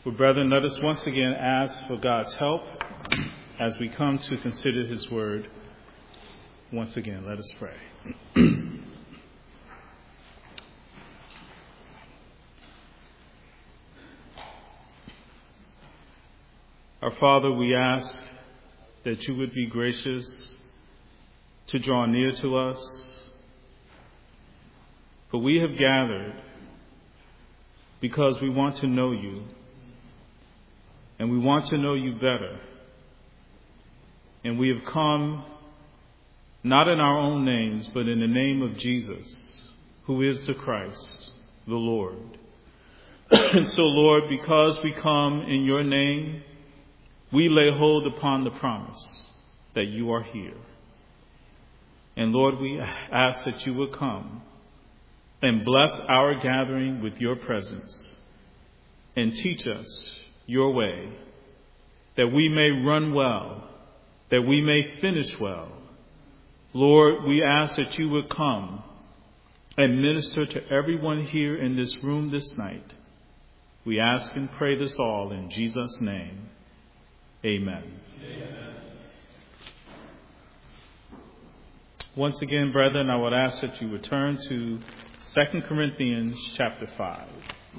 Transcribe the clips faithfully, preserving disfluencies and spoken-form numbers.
Well, brethren, let us once again ask for God's help as we come to consider his word. Once again, let us pray. Our Father, we ask that you would be gracious to draw near to us. For we have gathered because we want to know you, and we want to know you better. And we have come not in our own names, but in the name of Jesus, who is the Christ, the Lord. And so, Lord, because we come in your name, we lay hold upon the promise that you are here. And Lord, we ask that you would come and bless our gathering with your presence and teach us your way, that we may run well, that we may finish well. Lord, we ask that you would come and minister to everyone here in this room this night. We ask and pray this all in Jesus' name. Amen. Amen. Once again, brethren, I would ask that you return to Second Corinthians chapter five.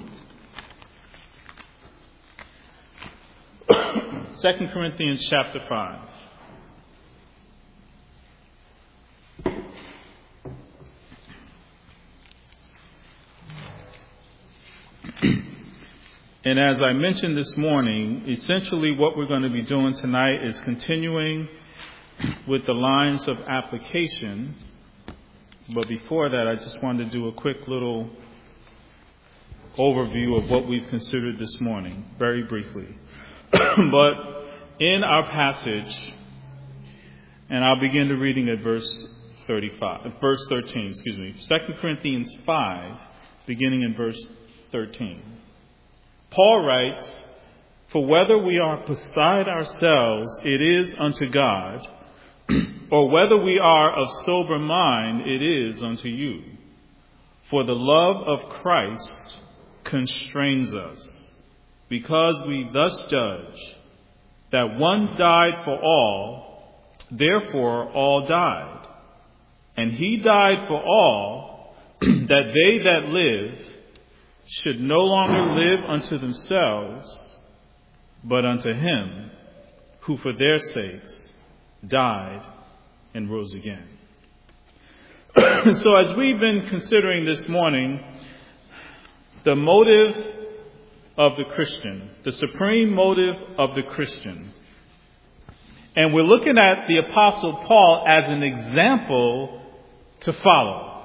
Second Corinthians chapter five. And as I mentioned this morning, essentially what we're going to be doing tonight is continuing with the lines of application. But before that, I just wanted to do a quick little overview of what we've considered this morning, very briefly. But in our passage, and I'll begin the reading at verse thirty-five, verse thirteen, excuse me, Second Corinthians five, beginning in verse thirteen. Paul writes, "For whether we are beside ourselves, it is unto God, or whether we are of sober mind, it is unto you. For the love of Christ constrains us, because we thus judge that one died for all, therefore all died. And he died for all, that they that live should no longer live unto themselves, but unto him who for their sakes died and rose again." So as we've been considering this morning, the motive of the Christian, the supreme motive of the Christian, and we're looking at the Apostle Paul as an example to follow.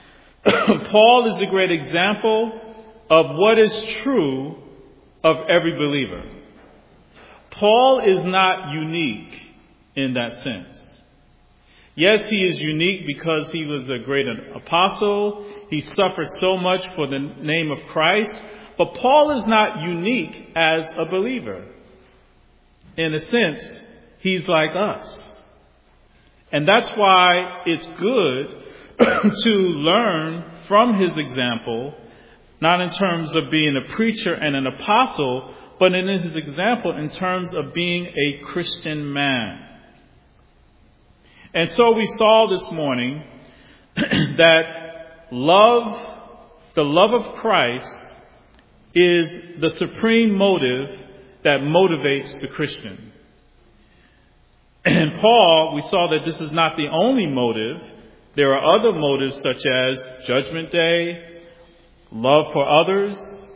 Paul is a great example of what is true of every believer. Paul is not unique in that sense. Yes, he is unique because he was a great apostle. He suffered so much for the name of Christ. But Paul is not unique as a believer. In a sense, he's like us. And that's why it's good to learn from his example, not in terms of being a preacher and an apostle, but in his example in terms of being a Christian man. And so we saw this morning that love, the love of Christ, is the supreme motive that motivates the Christian. And Paul, we saw that this is not the only motive. There are other motives such as Judgment Day, love for others,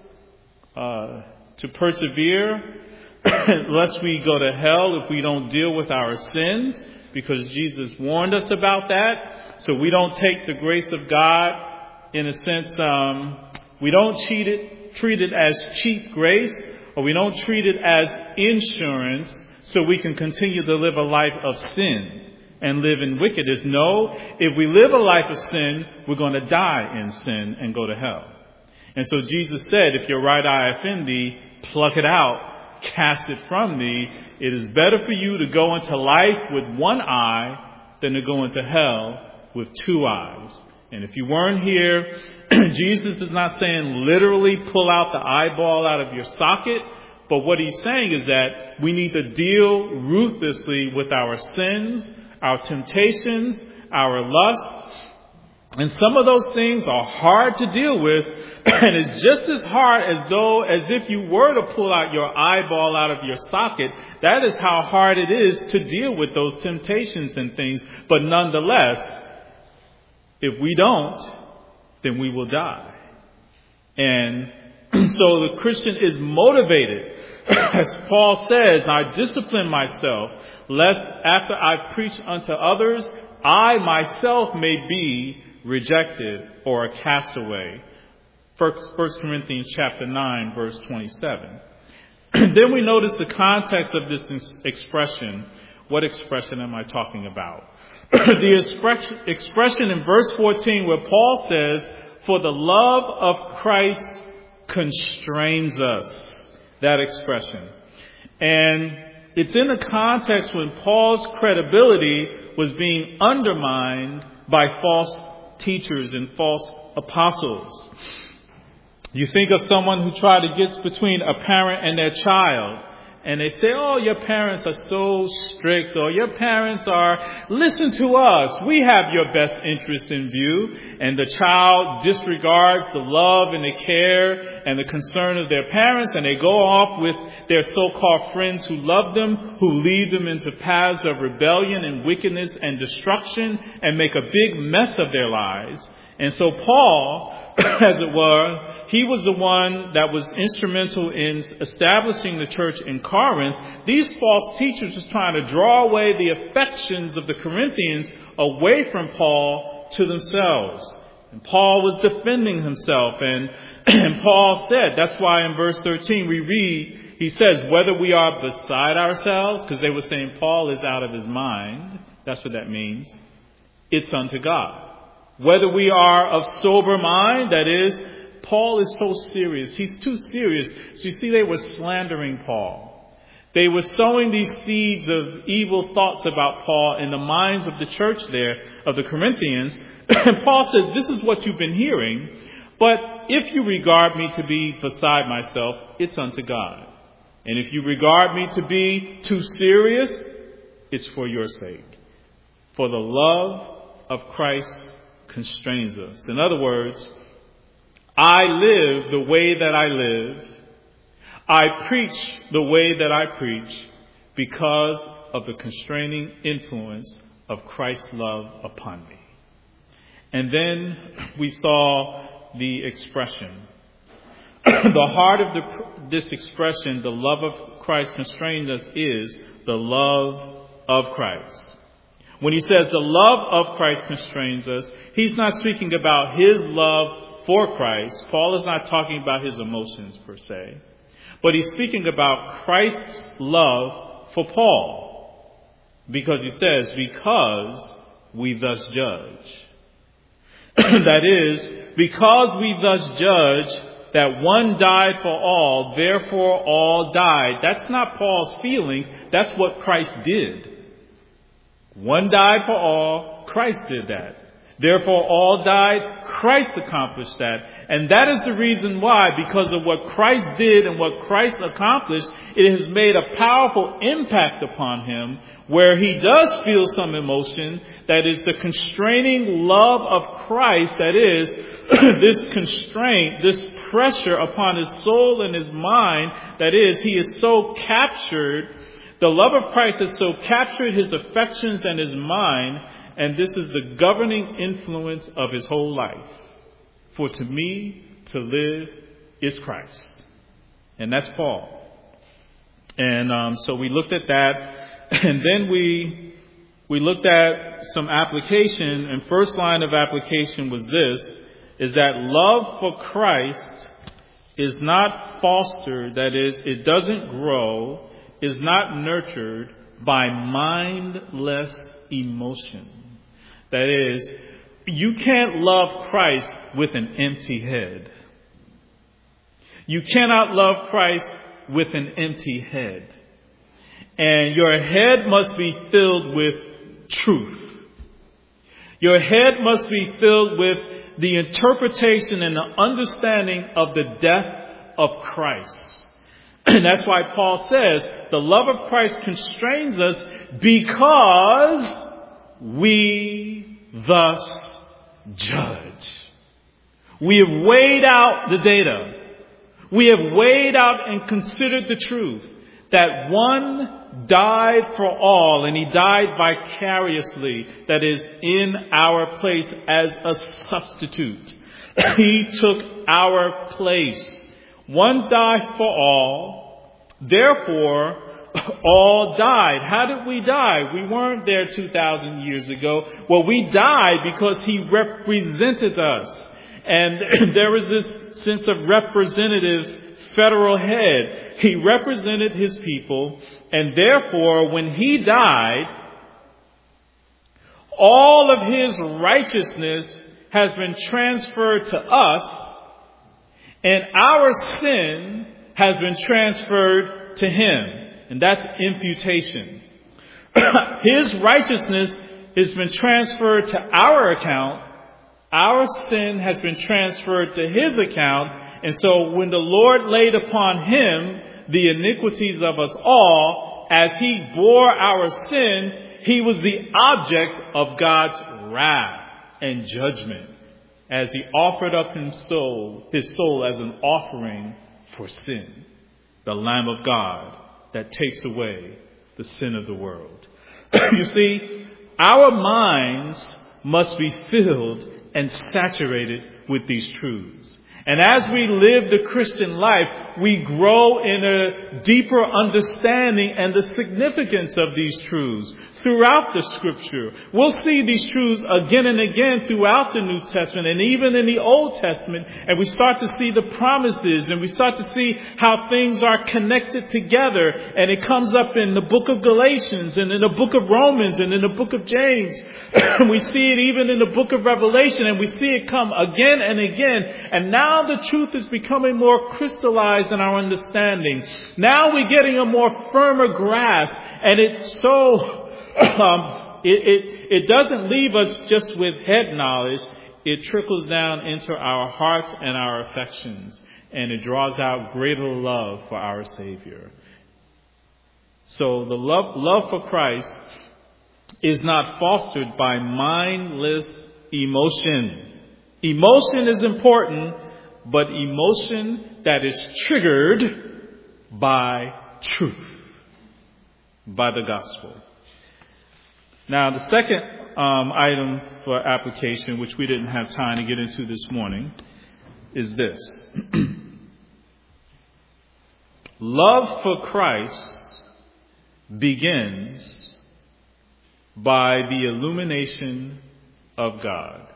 uh, to persevere, lest we go to hell if we don't deal with our sins, because Jesus warned us about that. So we don't take the grace of God, in a sense, um, we don't treat it, treat it as cheap grace, or we don't treat it as insurance so we can continue to live a life of sin and live in wickedness. No, if we live a life of sin, we're going to die in sin and go to hell. And so Jesus said, if your right eye offend thee, pluck it out, cast it from thee. It is better for you to go into life with one eye than to go into hell with two eyes. And if you weren't here, Jesus is not saying literally pull out the eyeball out of your socket, But what he's saying is that we need to deal ruthlessly with our sins, our temptations, our lusts. And some of those things are hard to deal with. And it's just as hard as though, as if you were to pull out your eyeball out of your socket. That is how hard it is to deal with those temptations and things. But nonetheless, if we don't, then we will die. And so the Christian is motivated. As Paul says, I discipline myself, lest after I preach unto others, I myself may be rejected or a castaway. First Corinthians chapter nine, verse twenty-seven. Then we notice the context of this expression. What expression am I talking about? The expression in verse fourteen where Paul says, for the love of Christ constrains us. That expression. And it's in a context when Paul's credibility was being undermined by false teachers and false apostles. You think of someone who tried to get between a parent and their child, and they say, oh, your parents are so strict, or your parents are, listen to us, we have your best interest in view. And the child disregards the love and the care and the concern of their parents, and they go off with their so-called friends who love them, who lead them into paths of rebellion and wickedness and destruction, and make a big mess of their lives. And so Paul, as it were, he was the one that was instrumental in establishing the church in Corinth. These false teachers was trying to draw away the affections of the Corinthians away from Paul to themselves. And Paul was defending himself. And, and Paul said, that's why in verse thirteen we read, he says, whether we are beside ourselves, because they were saying Paul is out of his mind. That's what that means. It's unto God. Whether we are of sober mind, that is, Paul is so serious. He's too serious. So you see, they were slandering Paul. They were sowing these seeds of evil thoughts about Paul in the minds of the church there, of the Corinthians. And Paul said, this is what you've been hearing. But if you regard me to be beside myself, it's unto God. And if you regard me to be too serious, it's for your sake. For the love of Christ constrains us. In other words, I live the way that I live. I preach the way that I preach because of the constraining influence of Christ's love upon me. And then we saw the expression. The heart of the, this expression, the love of Christ constrained us, is the love of Christ. When he says the love of Christ constrains us, he's not speaking about his love for Christ. Paul is not talking about his emotions per se. But he's speaking about Christ's love for Paul. Because he says, because we thus judge. That is, because we thus judge that one died for all, therefore all died. That's not Paul's feelings. That's what Christ did. One died for all, Christ did that. Therefore all died, Christ accomplished that. And that is the reason why, because of what Christ did and what Christ accomplished, it has made a powerful impact upon him, where he does feel some emotion, that is the constraining love of Christ, that is, this constraint, this pressure upon his soul and his mind, that is, he is so captured. The love of Christ has so captured his affections and his mind, and this is the governing influence of his whole life. For to me, to live is Christ. And that's Paul. And um, so we looked at that, and then we we looked at some application, and first line of application was this, is that love for Christ is not fostered, that is, it doesn't grow, is not nurtured by mindless emotion. That is, you can't love Christ with an empty head. You cannot love Christ with an empty head. And your head must be filled with truth. Your head must be filled with the interpretation and the understanding of the death of Christ. And that's why Paul says the love of Christ constrains us because we thus judge. We have weighed out the data. We have weighed out and considered the truth that one died for all, and he died vicariously, that is, in our place as a substitute. He took our place. One died for all, therefore all died. How did we die? We weren't there two thousand years ago. Well, we died because he represented us. And there was this sense of representative federal head. He represented his people, and therefore when he died, all of his righteousness has been transferred to us, and our sin has been transferred to him. And that's imputation. His righteousness has been transferred to our account. Our sin has been transferred to his account. And so when the Lord laid upon him the iniquities of us all, as he bore our sin, he was the object of God's wrath and judgment as he offered up his soul, his soul as an offering for sin, the Lamb of God that takes away the sin of the world. You see, our minds must be filled and saturated with these truths. And as we live the Christian life, we grow in a deeper understanding and the significance of these truths throughout the Scripture. We'll see these truths again and again throughout the New Testament and even in the Old Testament. And we start to see the promises, and we start to see how things are connected together. And it comes up in the book of Galatians and in the book of Romans and in the book of James. We see it even in the book of Revelation, and we see it come again and again. And now the truth is becoming more crystallized in our understanding. Now we're getting a more firmer grasp, and it's so um, it, it it doesn't leave us just with head knowledge. It trickles down into our hearts and our affections, and it draws out greater love for our Savior. So the love love for Christ is not fostered by mindless emotion. Emotion is important, but emotion that is triggered by truth, by the gospel. Now, the second um, item for application, which we didn't have time to get into this morning, is this. Love for Christ begins by the illumination of God.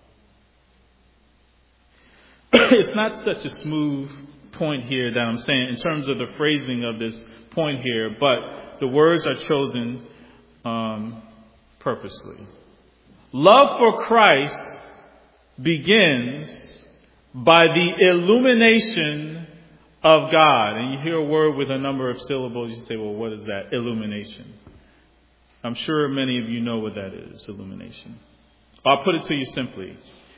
It's not such a smooth point here that I'm saying in terms of the phrasing of this point here, but the words are chosen um, purposely. Love for Christ begins by the illumination of God. And you hear a word with a number of syllables, you say, well, what is that? Illumination. I'm sure many of you know what that is, illumination. I'll put it to you simply.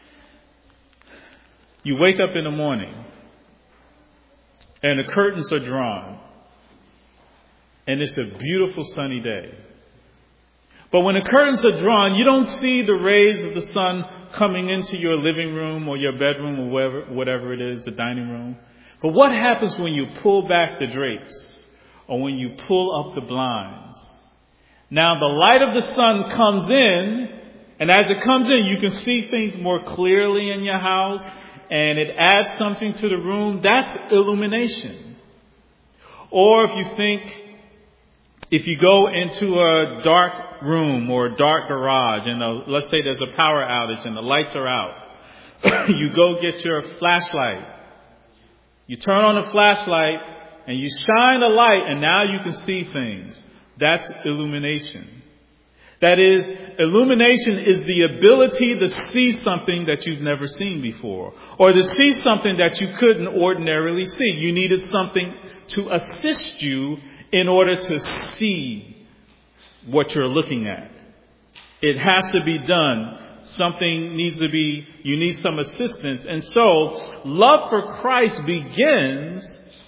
You wake up in the morning and the curtains are drawn and it's a beautiful sunny day. But when the curtains are drawn, you don't see the rays of the sun coming into your living room or your bedroom or wherever, whatever it is, the dining room. But what happens when you pull back the drapes or when you pull up the blinds? Now the light of the sun comes in, and as it comes in, you can see things more clearly in your house, and it adds something to the room. That's illumination. Or if you think, if you go into a dark room or a dark garage, and a, let's say there's a power outage and the lights are out, you go get your flashlight. You turn on the flashlight and you shine a light, and now you can see things. That's illumination. That is, illumination is the ability to see something that you've never seen before, or to see something that you couldn't ordinarily see. You needed something to assist you in order to see what you're looking at. It has to be done. Something needs to be, you need some assistance. And so, love for Christ begins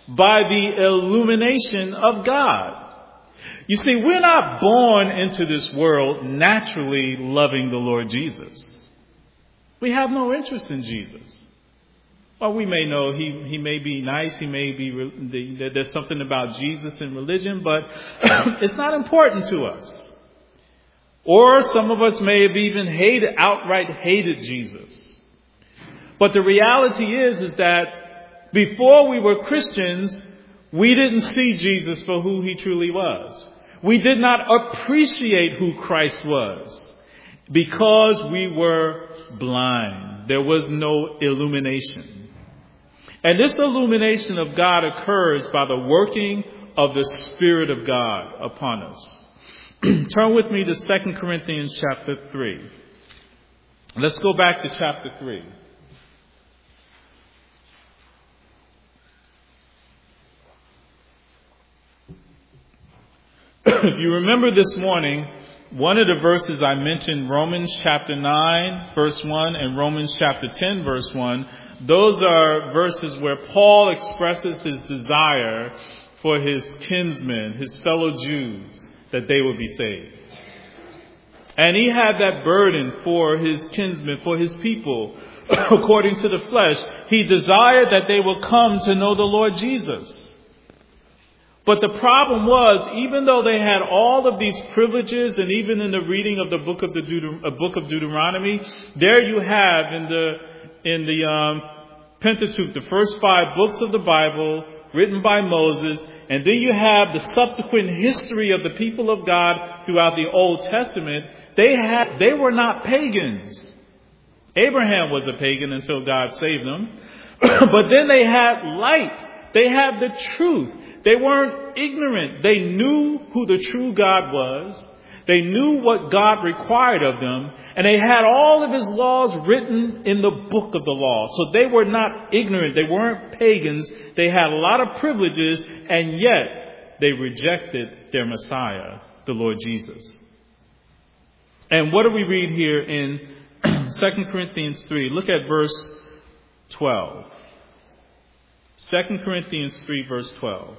by the illumination of God. You see, we're not born into this world naturally loving the Lord Jesus. We have no interest in Jesus. Well, we may know he, he may be nice, he may be, there's something about Jesus in religion, but it's not important to us. Or some of us may have even hated, outright hated Jesus. But the reality is, is that before we were Christians, we didn't see Jesus for who he truly was. We did not appreciate who Christ was because we were blind. There was no illumination. And this illumination of God occurs by the working of the Spirit of God upon us. Turn with me to Second Corinthians chapter three. Let's go back to chapter three. If you remember this morning, one of the verses I mentioned, Romans chapter nine, verse one, and Romans chapter ten, verse one, those are verses where Paul expresses his desire for his kinsmen, his fellow Jews, that they would be saved. And he had that burden for his kinsmen, for his people, according to the flesh. He desired that they will come to know the Lord Jesus. But the problem was, even though they had all of these privileges, and even in the reading of the book of the Deut- uh, book of Deuteronomy, there you have in the in the um, Pentateuch, the first five books of the Bible written by Moses, and then you have the subsequent history of the people of God throughout the Old Testament. They had they were not pagans. Abraham was a pagan until God saved him, but then they had light. They had the truth. They weren't ignorant. They knew who the true God was. They knew what God required of them. And they had all of his laws written in the book of the law. So they were not ignorant. They weren't pagans. They had a lot of privileges. And yet they rejected their Messiah, the Lord Jesus. And what do we read here in Second Corinthians three? Look at verse twelve. Second Corinthians three, verse twelve.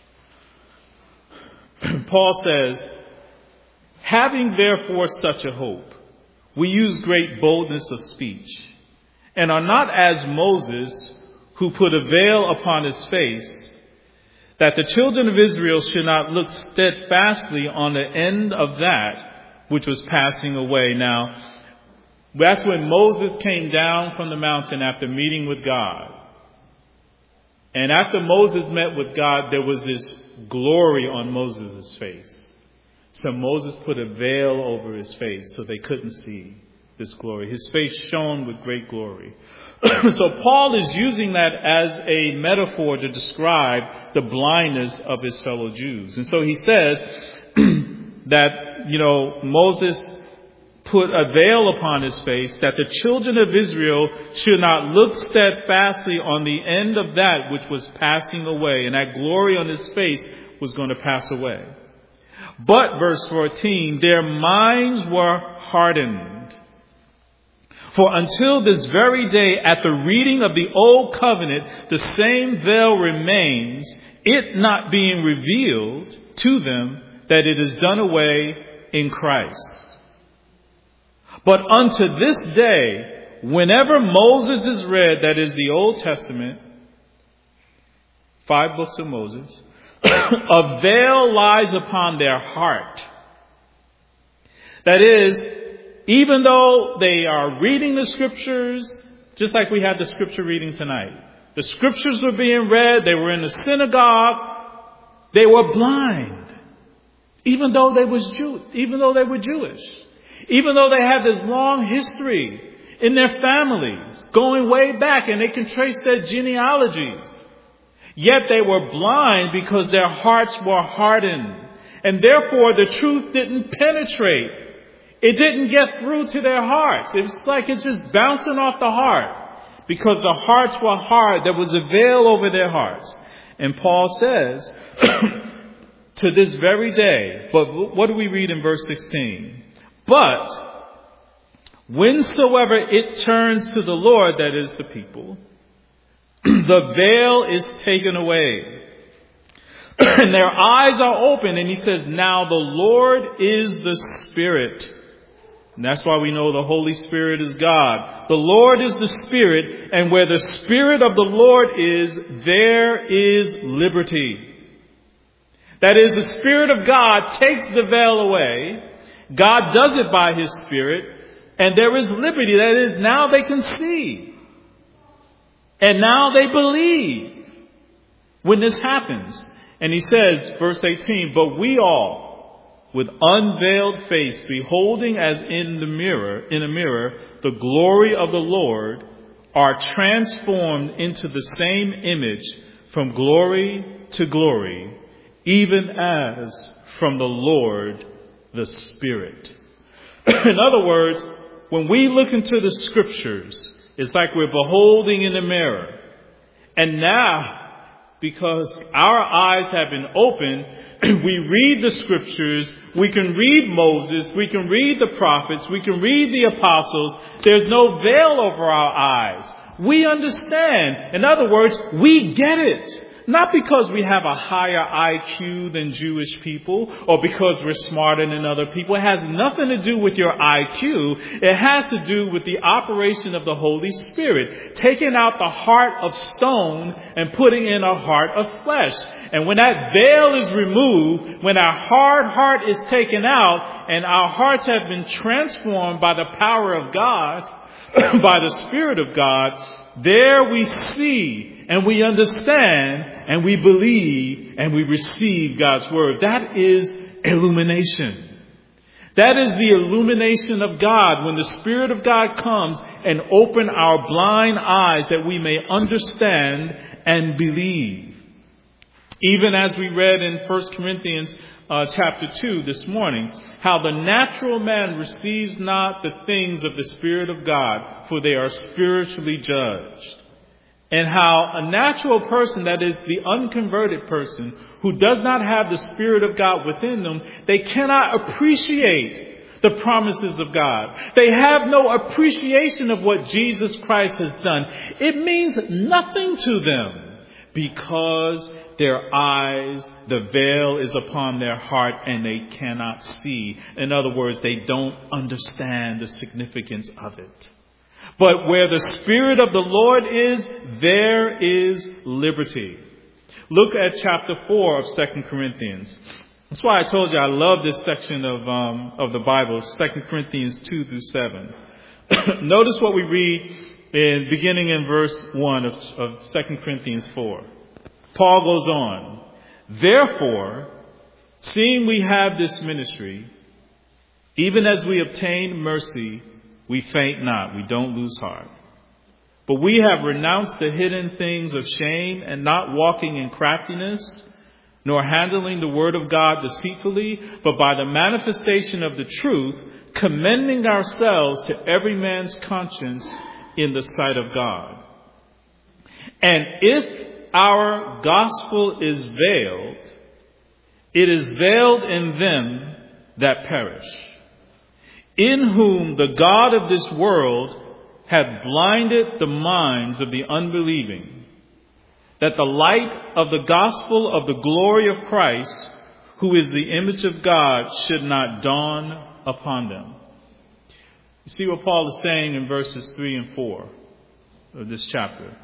Paul says, having therefore such a hope, we use great boldness of speech, and are not as Moses, who put a veil upon his face, that the children of Israel should not look steadfastly on the end of that which was passing away. Now, that's when Moses came down from the mountain after meeting with God. And after Moses met with God, there was this glory on Moses' face. So Moses put a veil over his face so they couldn't see this glory. His face shone with great glory. So Paul is using that as a metaphor to describe the blindness of his fellow Jews. And so he says that, you know, Moses put a veil upon his face, that the children of Israel should not look steadfastly on the end of that which was passing away. And that glory on his face was going to pass away. But, verse fourteen, their minds were hardened. For until this very day, at the reading of the old covenant, the same veil remains, it not being revealed to them that it is done away in Christ. But unto this day, whenever Moses is read, that is the Old Testament, five books of Moses, a veil lies upon their heart. That is, even though they are reading the scriptures, just like we had the scripture reading tonight. The scriptures were being read, they were in the synagogue, they were blind. Even though they was Jew, even though they were Jewish. Even though they had this long history in their families, going way back, and they can trace their genealogies. Yet they were blind because their hearts were hardened. And therefore the truth didn't penetrate. It didn't get through to their hearts. It's like it's just bouncing off the heart. Because the hearts were hard. There was a veil over their hearts. And Paul says, to this very day, but what do we read in verse sixteen? But whensoever it turns to the Lord, that is the people, the veil is taken away. and their eyes are open. And he says, now the Lord is the Spirit. And that's why we know the Holy Spirit is God. The Lord is the Spirit, and where the Spirit of the Lord is, there is liberty. That is, the Spirit of God takes the veil away. God does it by His Spirit, and there is liberty. That is, now they can see. And now they believe when this happens. And he says, verse eighteen, but we all, with unveiled face, beholding as in the mirror, in a mirror, the glory of the Lord, are transformed into the same image from glory to glory, even as from the Lord the Spirit. In other words, when we look into the Scriptures, it's like we're beholding in a mirror. And now, because our eyes have been opened, we read the Scriptures, we can read Moses, we can read the prophets, we can read the apostles. There's no veil over our eyes. We understand. In other words, we get it. Not because we have a higher I Q than Jewish people or because we're smarter than other people. It has nothing to do with your I Q. It has to do with the operation of the Holy Spirit, taking out the heart of stone and putting in a heart of flesh. And when that veil is removed, when our hard heart is taken out and our hearts have been transformed by the power of God, by the Spirit of God, there we see and we understand and we believe and we receive God's word. That is illumination. That is the illumination of God when the Spirit of God comes and open our blind eyes that we may understand and believe. Even as we read in First Corinthians uh, chapter two this morning, how the natural man receives not the things of the Spirit of God, for they are spiritually judged. And how a natural person, that is the unconverted person, who does not have the Spirit of God within them, they cannot appreciate the promises of God. They have no appreciation of what Jesus Christ has done. It means nothing to them because their eyes, the veil is upon their heart and they cannot see. In other words, they don't understand the significance of it. But where the Spirit of the Lord is, there is liberty. Look at chapter four of Second Corinthians. That's why I told you I love this section of um, of the Bible, Second Corinthians two through seven. Notice what we read in beginning in verse one of, of Second Corinthians four. Paul goes on, therefore, seeing we have this ministry, even as we obtain mercy, we faint not, we don't lose heart. But we have renounced the hidden things of shame and not walking in craftiness, nor handling the word of God deceitfully, but by the manifestation of the truth, commending ourselves to every man's conscience in the sight of God. And if our gospel is veiled, it is veiled in them that perish, in whom the God of this world hath blinded the minds of the unbelieving, that the light of the gospel of the glory of Christ, who is the image of God, should not dawn upon them. You see what Paul is saying in verses three and four of this chapter.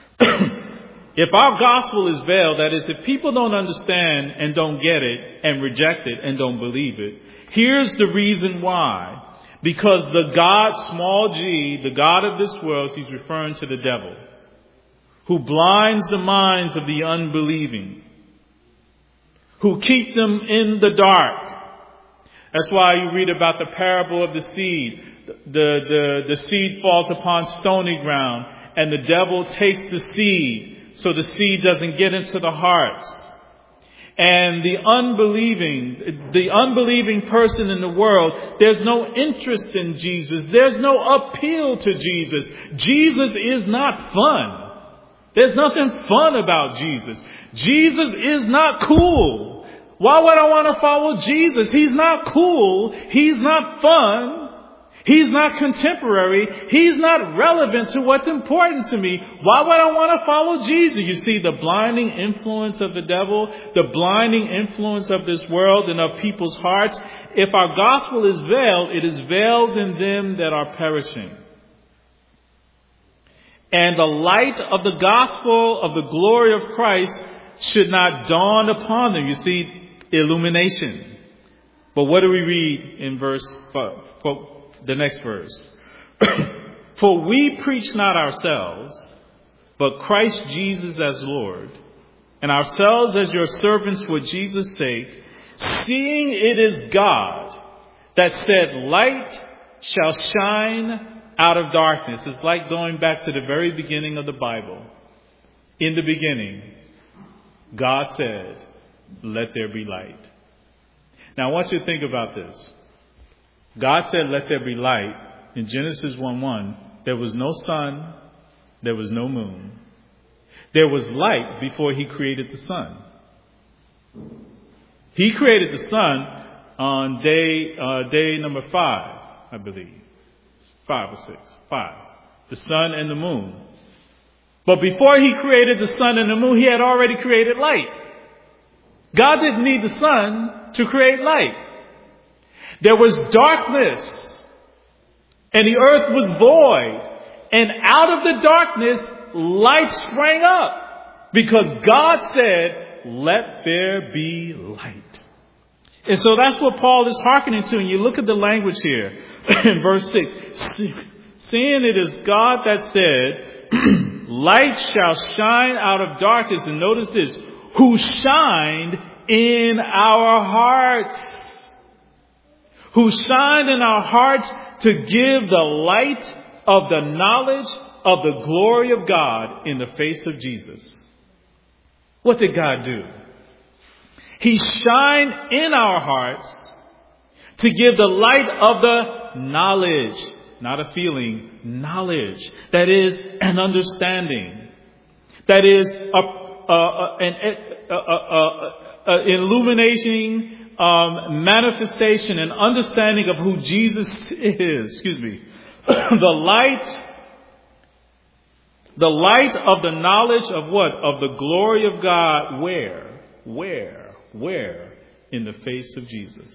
If our gospel is veiled, that is, if people don't understand and don't get it and reject it and don't believe it, here's the reason why. Because the God, small g, the God of this world, he's referring to the devil, who blinds the minds of the unbelieving, who keep them in the dark. That's why you read about the parable of the seed. The, the, the seed falls upon stony ground, and the devil takes the seed so the seed doesn't get into the hearts. And the unbelieving, the unbelieving person in the world, there's no interest in Jesus. There's no appeal to Jesus. Jesus is not fun. There's nothing fun about Jesus. Jesus is not cool. Why would I want to follow Jesus? He's not cool. He's not fun. He's not contemporary. He's not relevant to what's important to me. Why would I want to follow Jesus? You see, the blinding influence of the devil, the blinding influence of this world and of people's hearts. If our gospel is veiled, it is veiled in them that are perishing. And the light of the gospel of the glory of Christ should not dawn upon them. You see, illumination. But what do we read in verse five? The next verse. For we preach not ourselves, but Christ Jesus as Lord, and ourselves as your servants for Jesus' sake, seeing it is God that said, light shall shine out of darkness. It's like going back to the very beginning of the Bible. In the beginning, God said, let there be light. Now I want you to think about this. God said, let there be light. In Genesis one one, there was no sun, there was no moon. There was light before he created the sun. He created the sun on day uh, day number five, I believe. Five or six. Five. The sun and the moon. But before he created the sun and the moon, he had already created light. God didn't need the sun to create light. There was darkness, and the earth was void, and out of the darkness, light sprang up, because God said, let there be light. And so that's what Paul is hearkening to, and you look at the language here, in verse six, seeing it is God that said, light shall shine out of darkness, and notice this, who shined in our hearts. Who shined in our hearts to give the light of the knowledge of the glory of God in the face of Jesus. What did God do? He shined in our hearts to give the light of the knowledge, not a feeling, knowledge. That is an understanding. That is a, a, a, an a, a, a, a illuminating Um, manifestation and understanding of who Jesus is. Excuse me. The light, the light of the knowledge of what? Of the glory of God. Where? Where? Where? In the face of Jesus.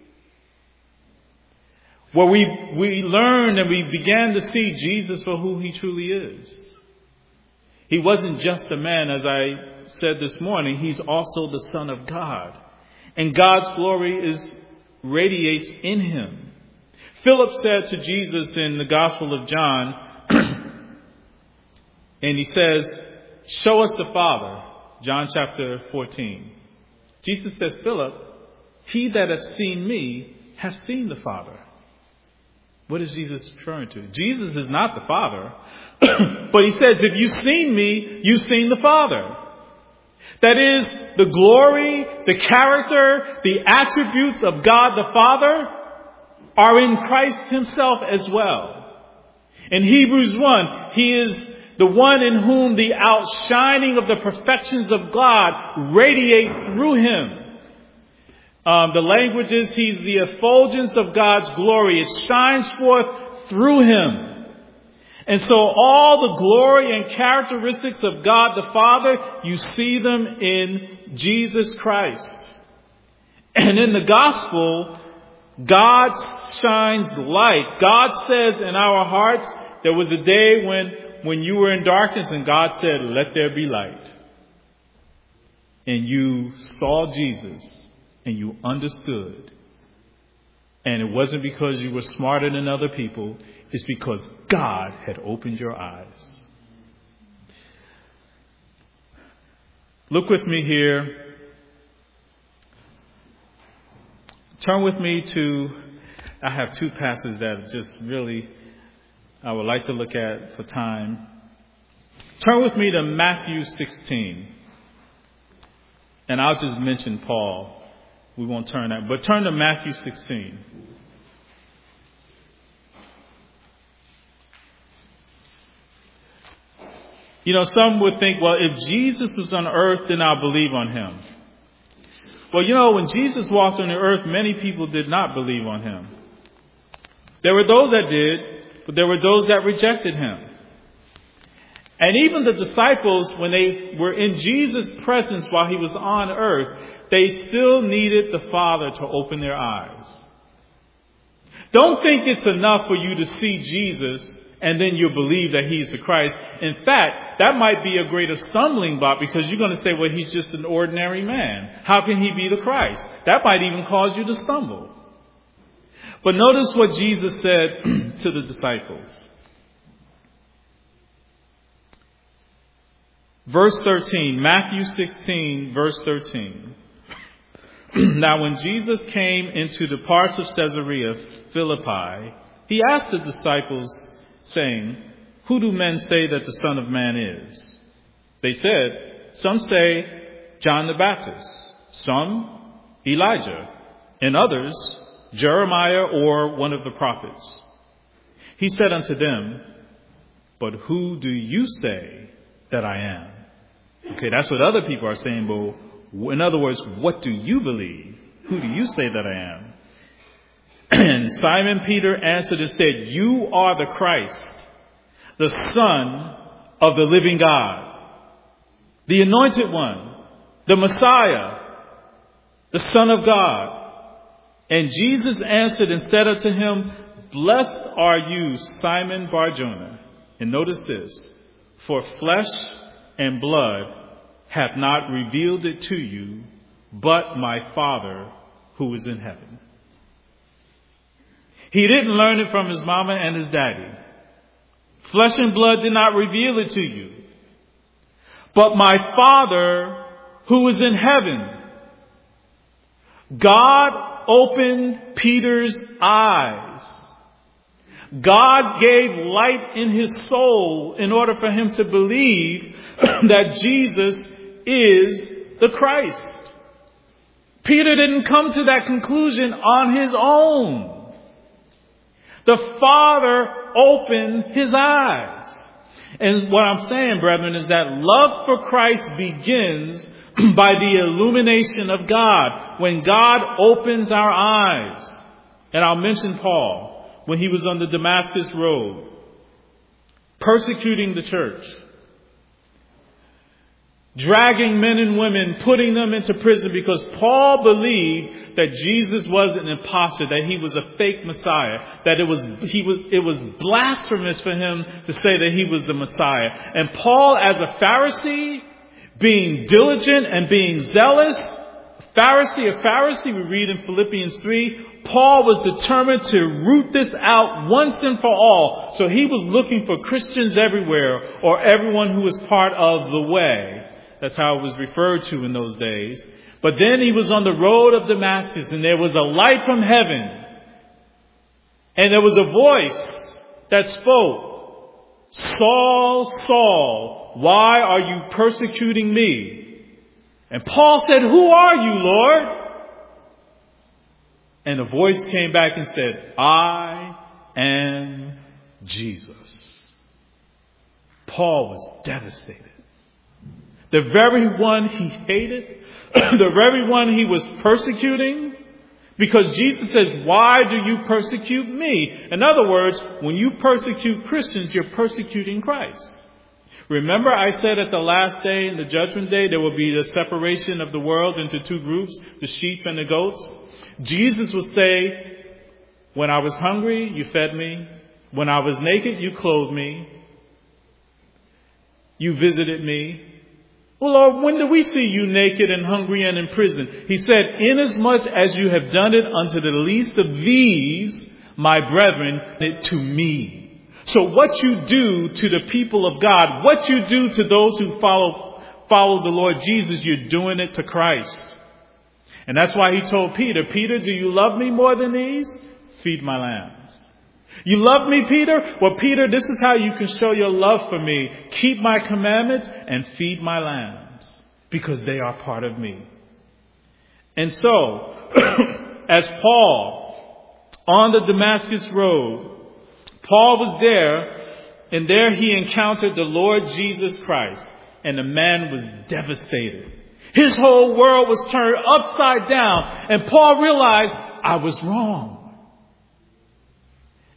Where we, we learned and we began to see Jesus for who he truly is. He wasn't just a man, as I said this morning. He's also the Son of God. And God's glory is radiates in him. Philip said to Jesus in the Gospel of John, and he says, show us the Father. John chapter fourteen. Jesus says, Philip, he that hath seen me hath seen the Father. What is Jesus referring to? Jesus is not the Father. But he says, if you've seen me, you've seen the Father. That is, the glory, the character, the attributes of God the Father are in Christ himself as well. In Hebrews one, he is the one in whom the outshining of the perfections of God radiate through him. Um, the language is he's the effulgence of God's glory. It shines forth through him. And so all the glory and characteristics of God the Father, you see them in Jesus Christ. And in the gospel, God shines light. God says in our hearts, there was a day when, when you were in darkness and God said, let there be light. And you saw Jesus and you understood. And it wasn't because you were smarter than other people. It's because God had opened your eyes. Look with me here. Turn with me to, I have two passages that just really I would like to look at for time. Turn with me to Matthew sixteen. And I'll just mention Paul. We won't turn that, but turn to Matthew sixteen. You know, some would think, well, if Jesus was on earth, then I'll believe on him. Well, you know, when Jesus walked on the earth, many people did not believe on him. There were those that did, but there were those that rejected him. And even the disciples, when they were in Jesus' presence while he was on earth, they still needed the Father to open their eyes. Don't think it's enough for you to see Jesus and then you believe that he's the Christ. In fact, that might be a greater stumbling block because you're going to say, well, he's just an ordinary man. How can he be the Christ? That might even cause you to stumble. But notice what Jesus said to the disciples. Verse thirteen, Matthew sixteen, verse thirteen. Now when Jesus came into the parts of Caesarea Philippi, he asked the disciples, saying, who do men say that the Son of Man is? They said, some say John the Baptist, some Elijah, and others Jeremiah or one of the prophets. He said unto them, but who do you say that I am? Okay, that's what other people are saying, but in other words, what do you believe? Who do you say that I am? And Simon Peter answered and said, you are the Christ, the Son of the living God, the Anointed One, the Messiah, the Son of God. And Jesus answered and said unto him, blessed are you, Simon Bar-Jonah. And notice this, for flesh and blood hath not revealed it to you, but my Father who is in heaven. He didn't learn it from his mama and his daddy. Flesh and blood did not reveal it to you, but my Father who is in heaven. God opened Peter's eyes. God gave light in his soul in order for him to believe that Jesus is the Christ. Peter didn't come to that conclusion on his own. The Father opened his eyes. And what I'm saying, brethren, is that love for Christ begins by the illumination of God. When God opens our eyes. And I'll mention Paul when he was on the Damascus road, persecuting the church, dragging men and women, putting them into prison because Paul believed that Jesus was an imposter, that he was a fake Messiah, that it was he was it was blasphemous for him to say that he was the Messiah. And Paul, as a Pharisee, being diligent and being zealous, Pharisee of Pharisee, we read in Philippians three, Paul was determined to root this out once and for all. So he was looking for Christians everywhere, or everyone who was part of the way. That's how it was referred to in those days. But then he was on the road of Damascus, and there was a light from heaven. And there was a voice that spoke, Saul, Saul, why are you persecuting me? And Paul said, who are you, Lord? And a voice came back and said, I am Jesus. Paul was devastated. The very one he hated, the very one he was persecuting, because Jesus says, why do you persecute me? In other words, when you persecute Christians, you're persecuting Christ. Remember I said at the last day, in the judgment day, there will be the separation of the world into two groups, the sheep and the goats. Jesus will say, when I was hungry, you fed me. When I was naked, you clothed me. You visited me. Well, Lord, when did we see you naked and hungry and in prison? He said, inasmuch as you have done it unto the least of these, my brethren, it to me. So what you do to the people of God, what you do to those who follow, follow the Lord Jesus, you're doing it to Christ. And that's why he told Peter, Peter, do you love me more than these? Feed my lambs. You love me, Peter? Well, Peter, this is how you can show your love for me. Keep my commandments and feed my lambs, because they are part of me. And so, as Paul, on the Damascus road, Paul was there, and there he encountered the Lord Jesus Christ, and the man was devastated. His whole world was turned upside down, and Paul realized, I was wrong.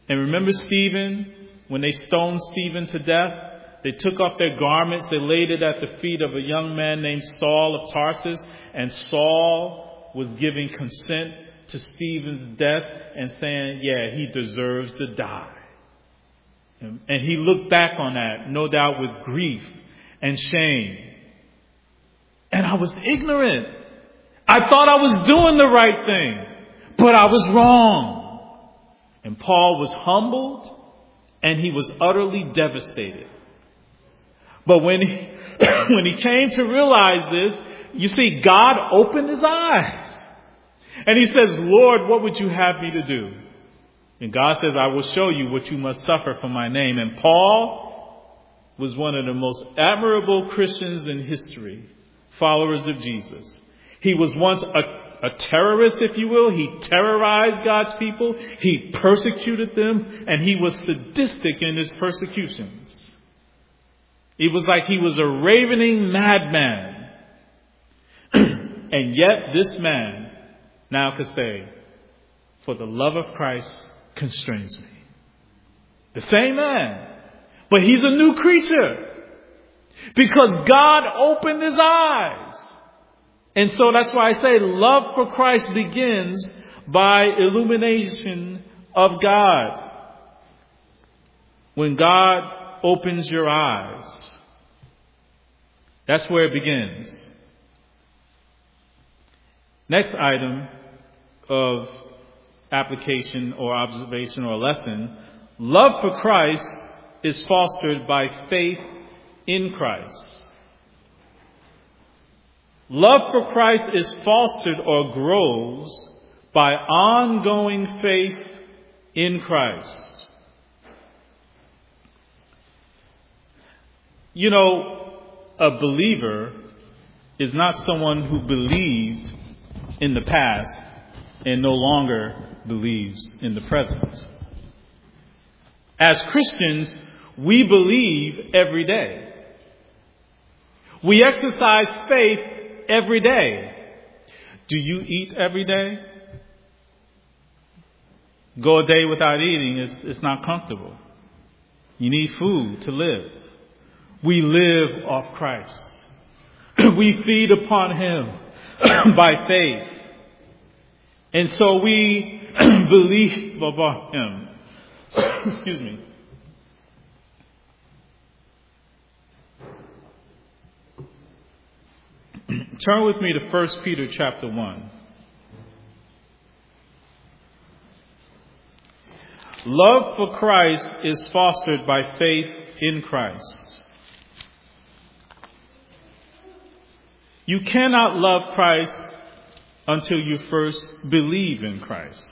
And remember Stephen, when they stoned Stephen to death? They took off their garments, they laid it at the feet of a young man named Saul of Tarsus, and Saul was giving consent to Stephen's death and saying, yeah, he deserves to die. And he looked back on that, no doubt with grief and shame. And I was ignorant. I thought I was doing the right thing, but I was wrong. And Paul was humbled and he was utterly devastated. But when he, when he came to realize this, you see, God opened his eyes. And he says, Lord, what would you have me to do? And God says, I will show you what you must suffer for my name. And Paul was one of the most admirable Christians in history, followers of Jesus. He was once a, a terrorist, if you will. He terrorized God's people. He persecuted them, and he was sadistic in his persecutions. It was like he was a ravening madman. And yet this man now could say, for the love of Christ constrains me. The same man, but he's a new creature because God opened his eyes. And so that's why I say love for Christ begins by illumination of God. When God opens your eyes, that's where it begins. Next item of application or observation or lesson, love for Christ is fostered by faith in Christ. Love for Christ is fostered or grows by ongoing faith in Christ. You know, a believer is not someone who believed in the past and no longer believes in the present. As Christians, we believe every day. We exercise faith every day. Do you eat every day? Go a day without eating, it's, it's not comfortable. You need food to live. We live off Christ. We feed upon him by faith. And so we believe upon him. Excuse me. Turn with me to First Peter chapter one. Love for Christ is fostered by faith in Christ. You cannot love Christ until you first believe in Christ.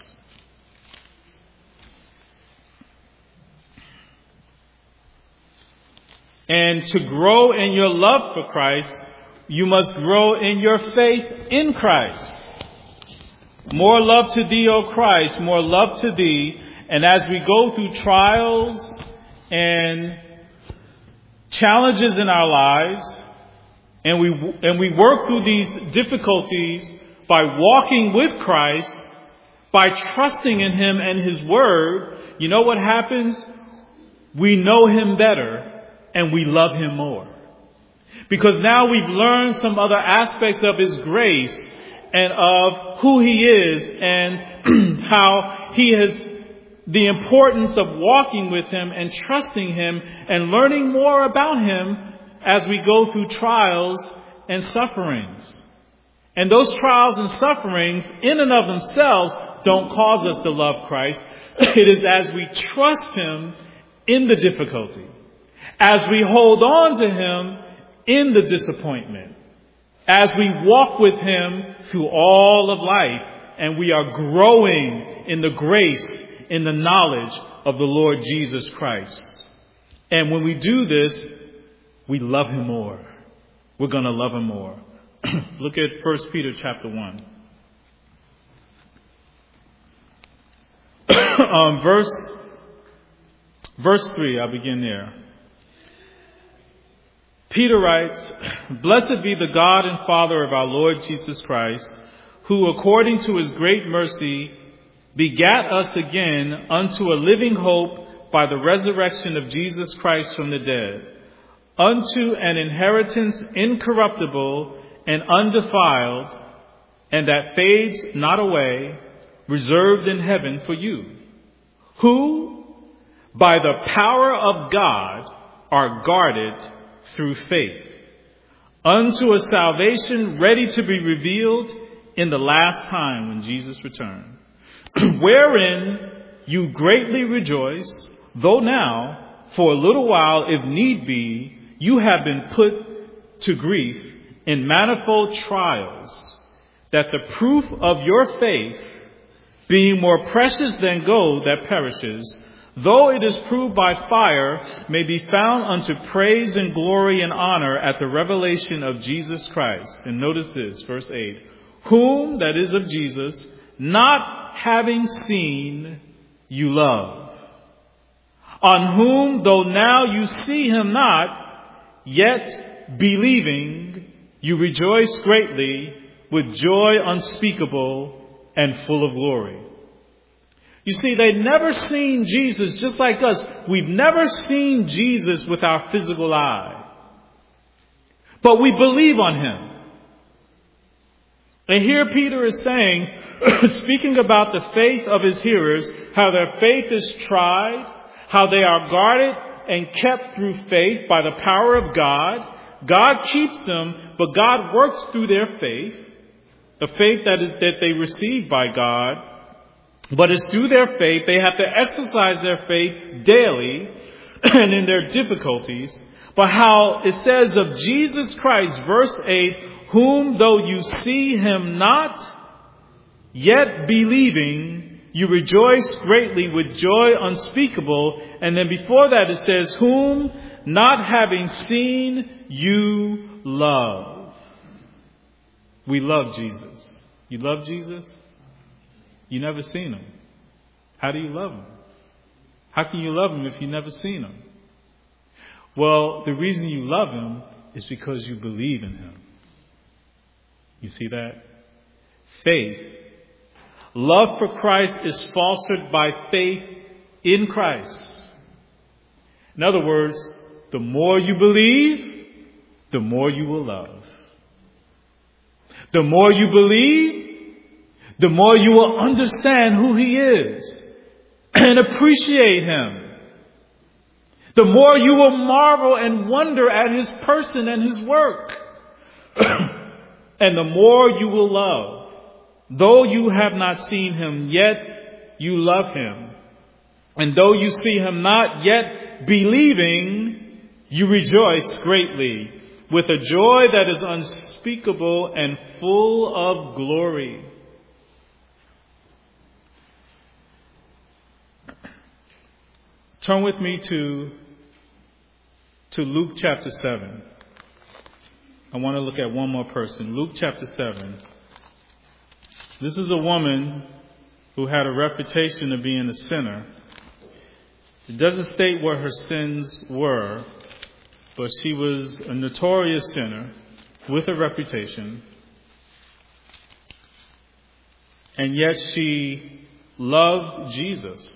And to grow in your love for Christ, you must grow in your faith in Christ. More love to thee, O Christ, more love to thee. And as we go through trials and challenges in our lives, and we and we work through these difficulties by walking with Christ, by trusting in him and his word, you know what happens? We know him better and we love him more. Because now we've learned some other aspects of his grace and of who he is and how he has the importance of walking with him and trusting him and learning more about him as we go through trials and sufferings. And those trials and sufferings in and of themselves don't cause us to love Christ. It is as we trust him in the difficulty, as we hold on to him in the disappointment, as we walk with him through all of life, and we are growing in the grace, in the knowledge of the Lord Jesus Christ. And when we do this, we love him more. We're going to love him more. Look at First Peter chapter one. um, verse, verse three, I'll begin there. Peter writes, "Blessed be the God and Father of our Lord Jesus Christ, who according to his great mercy begat us again unto a living hope by the resurrection of Jesus Christ from the dead, unto an inheritance incorruptible and undefiled, and that fades not away, reserved in heaven for you, who by the power of God are guarded through faith, unto a salvation ready to be revealed in the last time when Jesus returned, wherein you greatly rejoice, though now, for a little while, if need be, you have been put to grief in manifold trials, that the proof of your faith, being more precious than gold that perishes, though it is proved by fire, may be found unto praise and glory and honor at the revelation of Jesus Christ. And notice this, verse eight. Whom, that is of Jesus, not having seen, you love. On whom, though now you see him not, yet believing, you rejoice greatly with joy unspeakable and full of glory. You see, they'd never seen Jesus just like us. We've never seen Jesus with our physical eye. But we believe on him. And here Peter is saying, speaking about the faith of his hearers, how their faith is tried, how they are guarded and kept through faith by the power of God. God keeps them, but God works through their faith, the faith that is that they receive by God. But it's through their faith, they have to exercise their faith daily and in their difficulties. But how it says of Jesus Christ, verse eight, whom though you see him not, yet believing, you rejoice greatly with joy unspeakable. And then before that it says, whom not having seen, you love. We love Jesus. You love Jesus? You never seen him. How do you love him? How can you love him if you've never seen him? Well, the reason you love him is because you believe in him. You see that? Faith. Love for Christ is fostered by faith in Christ. In other words, the more you believe, the more you will love. The more you believe, the more you will understand who he is and appreciate him. The more you will marvel and wonder at his person and his work. And the more you will love. Though you have not seen him, yet you love him. And though you see him not, yet believing, you rejoice greatly with a joy that is unspeakable and full of glory. Turn with me to, to Luke chapter seven. I want to look at one more person. Luke chapter seven. This is a woman who had a reputation of being a sinner. It doesn't state what her sins were, but she was a notorious sinner with a reputation. And yet she loved Jesus.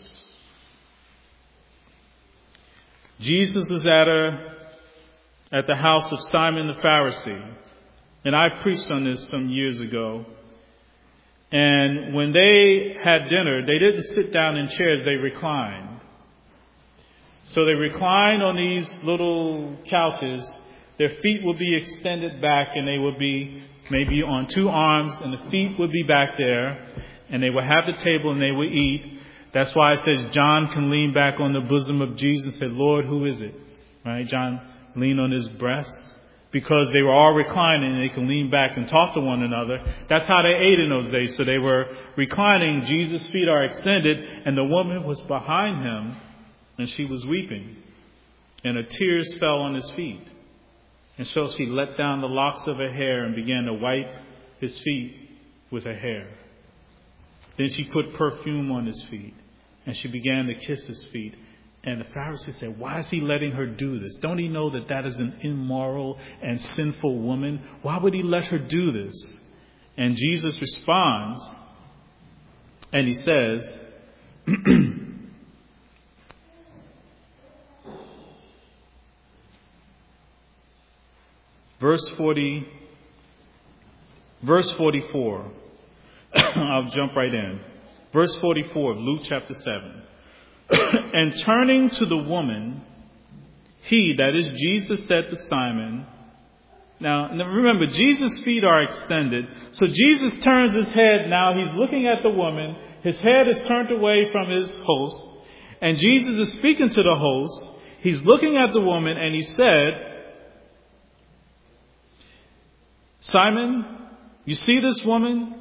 Jesus is at a, at the house of Simon the Pharisee. And I preached on this some years ago. And when they had dinner, they didn't sit down in chairs, they reclined. So they reclined on these little couches. Their feet would be extended back and they would be maybe on two arms and the feet would be back there. And they would have the table and they would eat. That's why it says John can lean back on the bosom of Jesus and say, Lord, who is it? Right? John leaned on his breast because they were all reclining and they can lean back and talk to one another. That's how they ate in those days. So they were reclining. Jesus' feet are extended and the woman was behind him and she was weeping and her tears fell on his feet. And so she let down the locks of her hair and began to wipe his feet with her hair. Then she put perfume on his feet. And she began to kiss his feet. And the Pharisee said, why is he letting her do this? Don't he know that that is an immoral and sinful woman? Why would he let her do this? And Jesus responds And he says, verse forty, verse forty-four. I'll jump right in. Verse forty-four of Luke chapter seven. And turning to the woman, he, that is Jesus, said to Simon. Now, remember, Jesus' feet are extended. So Jesus turns his head. Now he's looking at the woman. His head is turned away from his host. And Jesus is speaking to the host. He's looking at the woman and he said, Simon, you see this woman?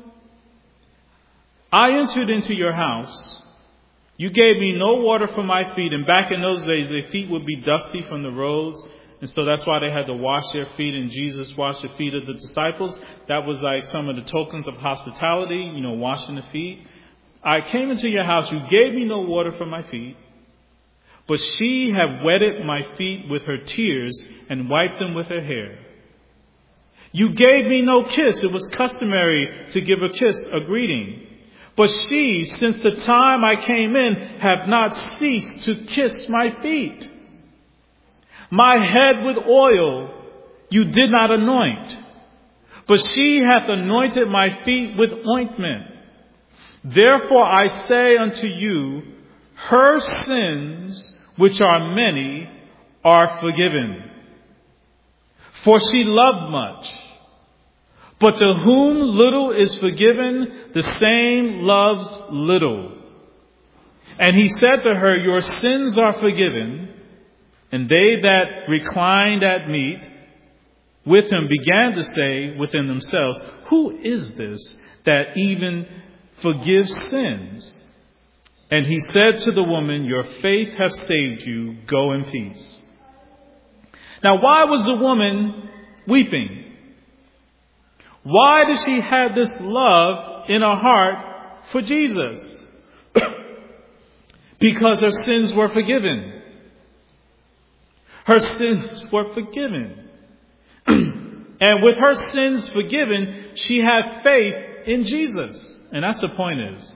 I entered into your house. You gave me no water for my feet. And back in those days, their feet would be dusty from the roads. And so that's why they had to wash their feet. And Jesus washed the feet of the disciples. That was like some of the tokens of hospitality, you know, washing the feet. I came into your house. You gave me no water for my feet. But she had wetted my feet with her tears and wiped them with her hair. You gave me no kiss. It was customary to give a kiss, a greeting. But she, since the time I came in, have not ceased to kiss my feet. My head with oil you did not anoint, but she hath anointed my feet with ointment. Therefore I say unto you, her sins, which are many, are forgiven. For she loved much. But to whom little is forgiven, the same loves little. And he said to her, your sins are forgiven. And they that reclined at meat with him began to say within themselves, who is this that even forgives sins? And he said to the woman, your faith hath saved you. Go in peace. Now, why was the woman weeping? Why did she have this love in her heart for Jesus? Because her sins were forgiven. Her sins were forgiven. And with her sins forgiven, she had faith in Jesus. And that's the point is.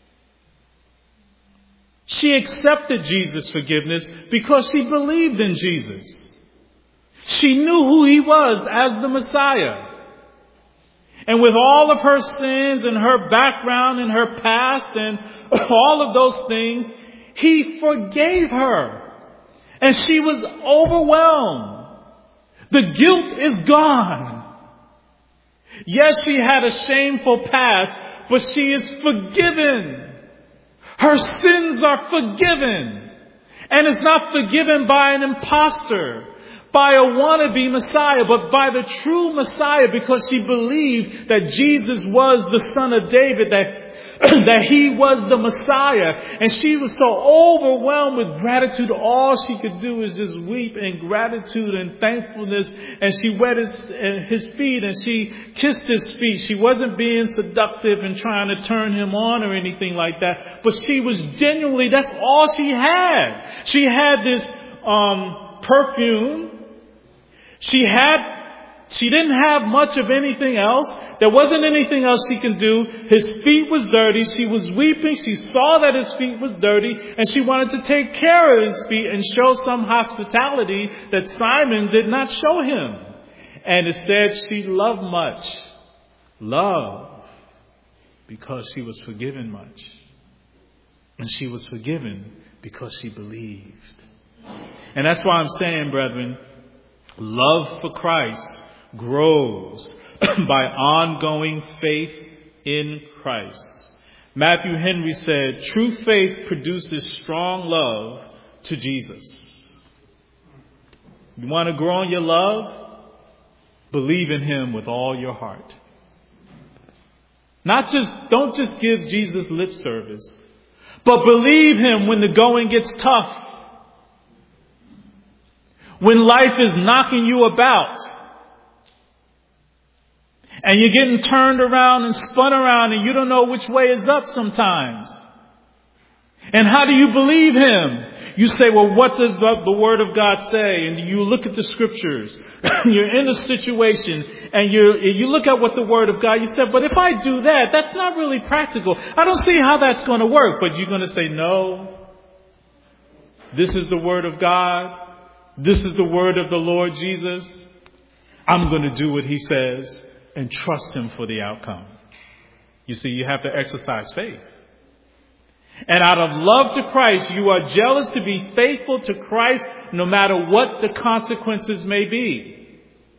She accepted Jesus' forgiveness because she believed in Jesus. She knew who he was as the Messiah. And with all of her sins and her background and her past and all of those things, he forgave her. And she was overwhelmed. The guilt is gone. Yes, she had a shameful past, but she is forgiven. Her sins are forgiven. And it's not forgiven by an imposter, by a wannabe Messiah, but by the true Messiah, because she believed that Jesus was the Son of David, that, that he was the Messiah. And she was so overwhelmed with gratitude. All she could do is just weep in gratitude and thankfulness. And she wet his, his feet and she kissed his feet. She wasn't being seductive and trying to turn him on or anything like that. But she was genuinely, that's all she had. She had this um, perfume. She had, she didn't have much of anything else. There wasn't anything else she can do. His feet was dirty. She was weeping. She saw that his feet was dirty and she wanted to take care of his feet and show some hospitality that Simon did not show him. And instead she loved much. Love. Because she was forgiven much. And she was forgiven because she believed. And that's why I'm saying, brethren, love for Christ grows by ongoing faith in Christ. Matthew Henry said, true faith produces strong love to Jesus. You want to grow in your love? Believe in him with all your heart. Not just, don't just give Jesus lip service, but believe him when the going gets tough. When life is knocking you about and you're getting turned around and spun around and you don't know which way is up sometimes. And how do you believe him? You say, well, what does the, the Word of God say? And you look at the Scriptures. You're in a situation and you you look at what the Word of God, you say, but if I do that, that's not really practical. I don't see how that's going to work. But you're going to say, no, this is the Word of God. This is the Word of the Lord Jesus. I'm going to do what he says and trust him for the outcome. You see, you have to exercise faith. And out of love to Christ, you are jealous to be faithful to Christ no matter what the consequences may be.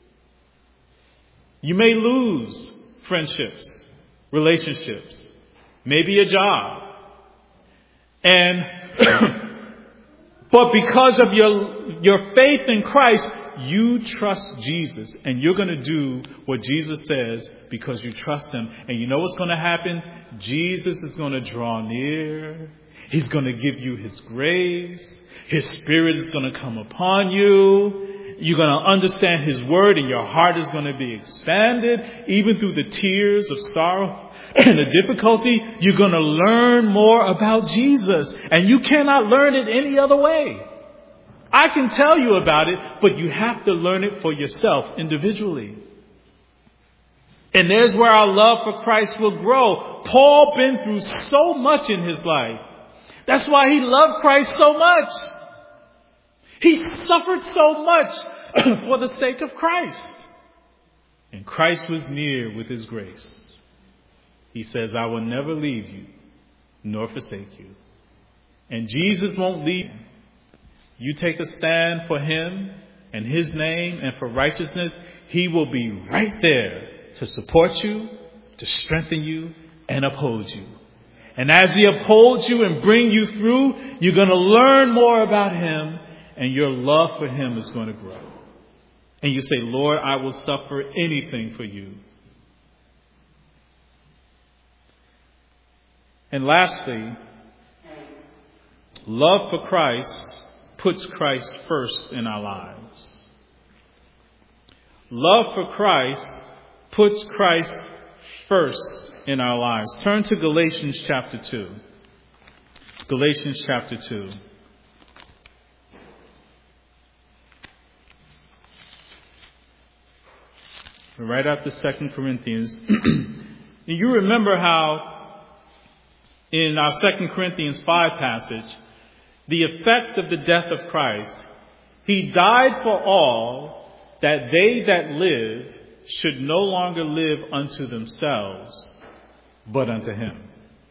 You may lose friendships, relationships, maybe a job. And but because of your your faith in Christ, you trust Jesus, and you're going to do what Jesus says because you trust him. And you know what's going to happen? Jesus is going to draw near. He's going to give you his grace. His Spirit is going to come upon you. You're going to understand his word, and your heart is going to be expanded. Even through the tears of sorrow and the difficulty, you're going to learn more about Jesus. And you cannot learn it any other way. I can tell you about it, but you have to learn it for yourself individually. And there's where our love for Christ will grow. Paul been through so much in his life. That's why he loved Christ so much. He suffered so much for the sake of Christ. And Christ was near with his grace. He says, I will never leave you nor forsake you. And Jesus won't leave you. You take a stand for him and his name and for righteousness, he will be right there to support you, to strengthen you, and uphold you. And as he upholds you and bring you through, you're going to learn more about him, and your love for him is going to grow. And you say, Lord, I will suffer anything for you. And lastly, love for Christ puts Christ first in our lives. Love for Christ puts Christ first in our lives. Turn to Galatians chapter two. Galatians chapter two. Right after Second Corinthians. You remember how in our Second Corinthians five passage, the effect of the death of Christ, he died for all, that they that live should no longer live unto themselves, but unto him.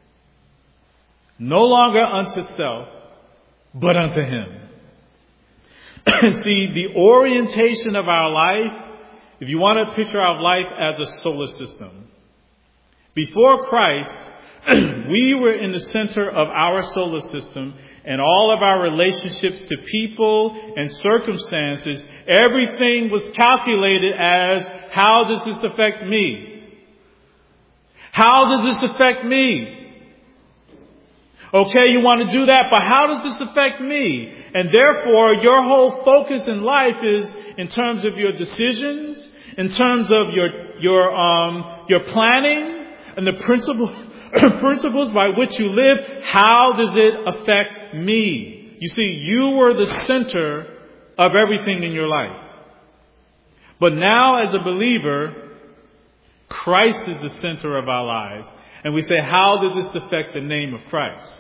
No longer unto self, but unto him. And see, the orientation of our life, if you want to picture our life as a solar system, before Christ, we were in the center of our solar system, and all of our relationships to people and circumstances, everything was calculated as, how does this affect me? How does this affect me? Okay, you want to do that, but how does this affect me? And therefore, your whole focus in life is in terms of your decisions, in terms of your your um your planning, and the principle. principles by which you live. How does it affect me? You see, you were the center of everything in your life. But now as a believer, Christ is the center of our lives. And we say, how does this affect the name of Christ?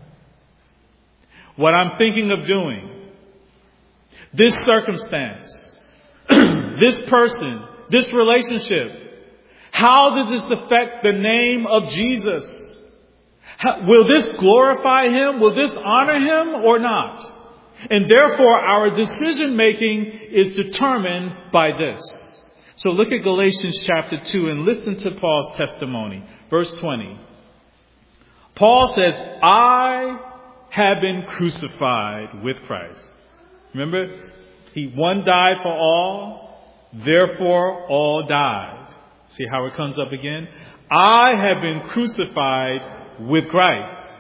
What I'm thinking of doing, this circumstance, this person, this relationship, how does this affect the name of Jesus? How, will this glorify him? Will this honor him or not? And therefore, our decision making is determined by this. So look at Galatians chapter two and listen to Paul's testimony. Verse twenty. Paul says, I have been crucified with Christ. Remember, he one died for all, therefore all died. See how it comes up again? I have been crucified with Christ.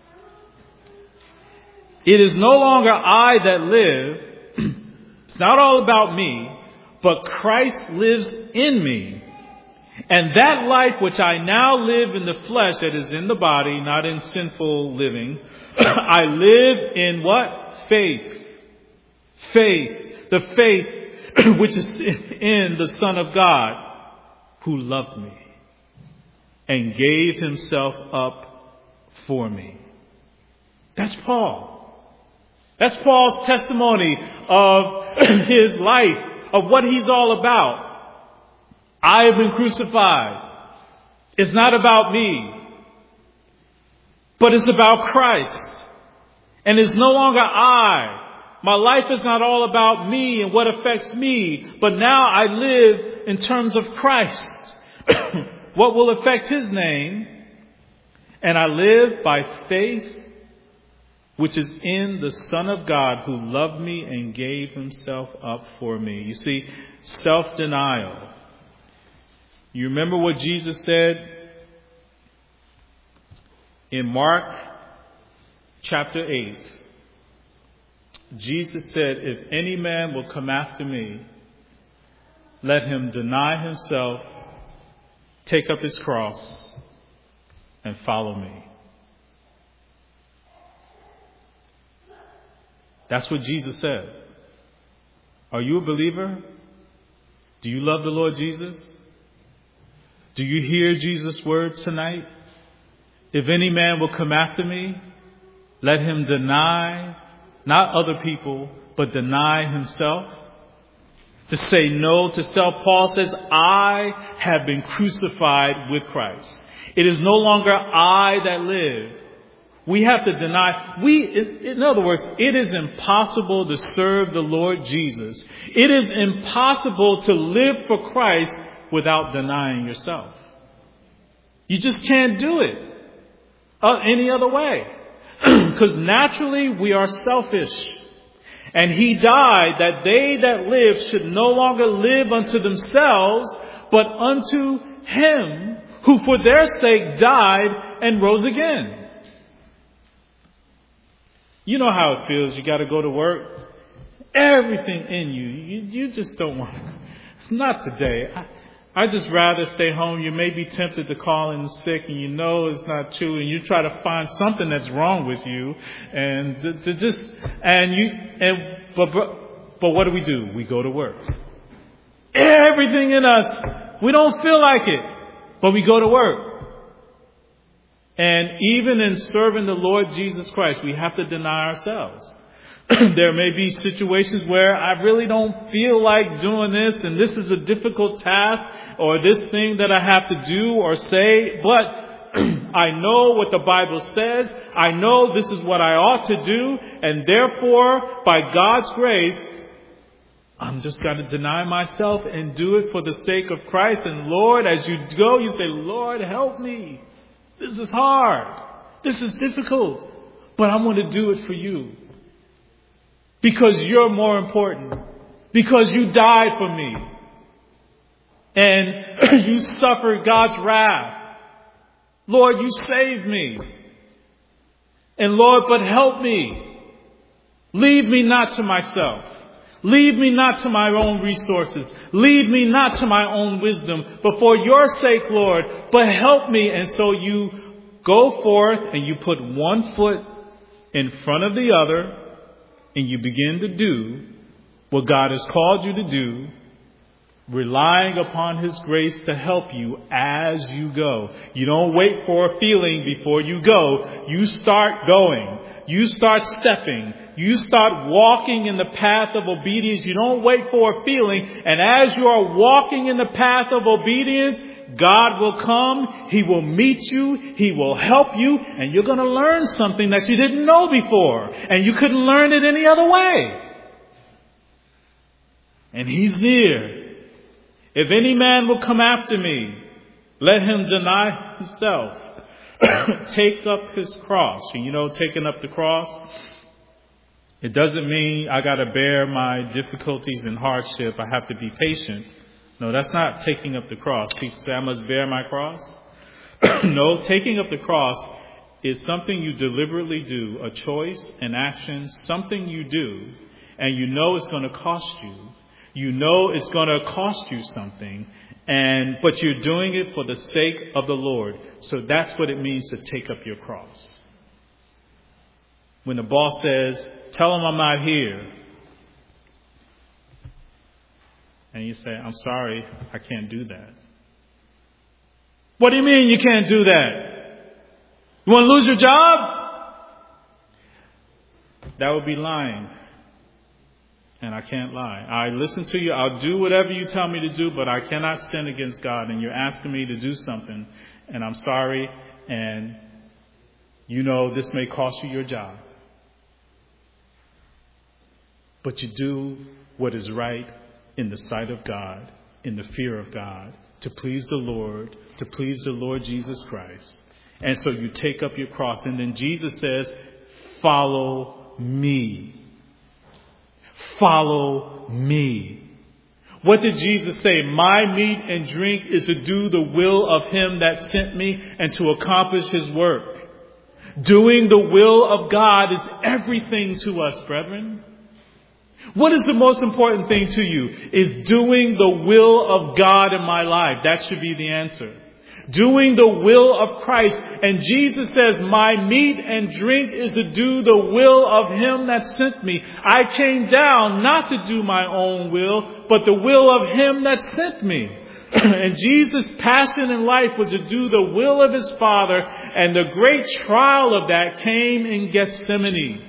It is no longer I that live. It's not all about me, but Christ lives in me. And that life which I now live in the flesh, that is in the body, not in sinful living, I live in what? Faith. Faith. The faith which is in the Son of God, who loved me and gave himself up for me. That's Paul. That's Paul's testimony of his life, of what he's all about. I have been crucified. It's not about me, but it's about Christ. And it's no longer I. My life is not all about me and what affects me, but now I live in terms of Christ. What will affect his name? And I live by faith, which is in the Son of God, who loved me and gave himself up for me. You see, self-denial. You remember what Jesus said in Mark chapter eight. Jesus said, if any man will come after me, let him deny himself, take up his cross, and follow me. That's what Jesus said. Are you a believer? Do you love the Lord Jesus? Do you hear Jesus' words tonight? If any man will come after me, let him deny, not other people, but deny himself. To say no to self. Paul says, I have been crucified with Christ. It is no longer I that live. We have to deny. We, in other words, it is impossible to serve the Lord Jesus. It is impossible to live for Christ without denying yourself. You just can't do it uh, any other way. Because naturally we are selfish. And he died that they that live should no longer live unto themselves, but unto him who for their sake died and rose again. You know how it feels. You got to go to work. Everything in you, you, you just don't want to. Not today. I, I just rather stay home. You may be tempted to call in sick and you know it's not true, and you try to find something that's wrong with you, and to, to just and you and but, but but what do we do? We go to work. Everything in us, we don't feel like it, but we go to work. And even in serving the Lord Jesus Christ, we have to deny ourselves. There may be situations where I really don't feel like doing this, and this is a difficult task, or this thing that I have to do or say, but I know what the Bible says. I know this is what I ought to do, and therefore, by God's grace, I'm just going to deny myself and do it for the sake of Christ. And Lord, as you go, you say, Lord, help me. This is hard. This is difficult, but I'm going to do it for you. Because you're more important. Because you died for me. And you suffered God's wrath. Lord, you saved me. And Lord, but help me. Leave me not to myself. Leave me not to my own resources. Leave me not to my own wisdom. But for your sake, Lord, but help me. And so you go forth and you put one foot in front of the other. And you begin to do what God has called you to do, relying upon his grace to help you as you go. You don't wait for a feeling before you go. You start going. You start stepping. You start walking in the path of obedience. You don't wait for a feeling. And as you are walking in the path of obedience, God will come. He will meet you. He will help you. And you're going to learn something that you didn't know before. And you couldn't learn it any other way. And he's near. If any man will come after me, let him deny himself. Take up his cross. And you know, taking up the cross, it doesn't mean I got to bear my difficulties and hardship. I have to be patient. No, that's not taking up the cross. People say, I must bear my cross. No, taking up the cross is something you deliberately do, a choice, an action, something you do, and you know it's going to cost you. You know it's going to cost you something, And but you're doing it for the sake of the Lord. So that's what it means to take up your cross. When the boss says, tell him I'm not here. And you say, I'm sorry, I can't do that. What do you mean you can't do that? You want to lose your job? That would be lying. And I can't lie. I listen to you. I'll do whatever you tell me to do, but I cannot sin against God. And you're asking me to do something, and I'm sorry, and you know this may cost you your job. But you do what is right in the sight of God, in the fear of God, to please the Lord, to please the Lord Jesus Christ. And so you take up your cross. And then Jesus says, follow me. Follow me. What did Jesus say? My meat and drink is to do the will of him that sent me and to accomplish his work. Doing the will of God is everything to us, brethren. What is the most important thing to you? Is doing the will of God in my life. That should be the answer. Doing the will of Christ. And Jesus says, my meat and drink is to do the will of him that sent me. I came down not to do my own will, but the will of him that sent me. And Jesus' passion in life was to do the will of his Father. And the great trial of that came in Gethsemane.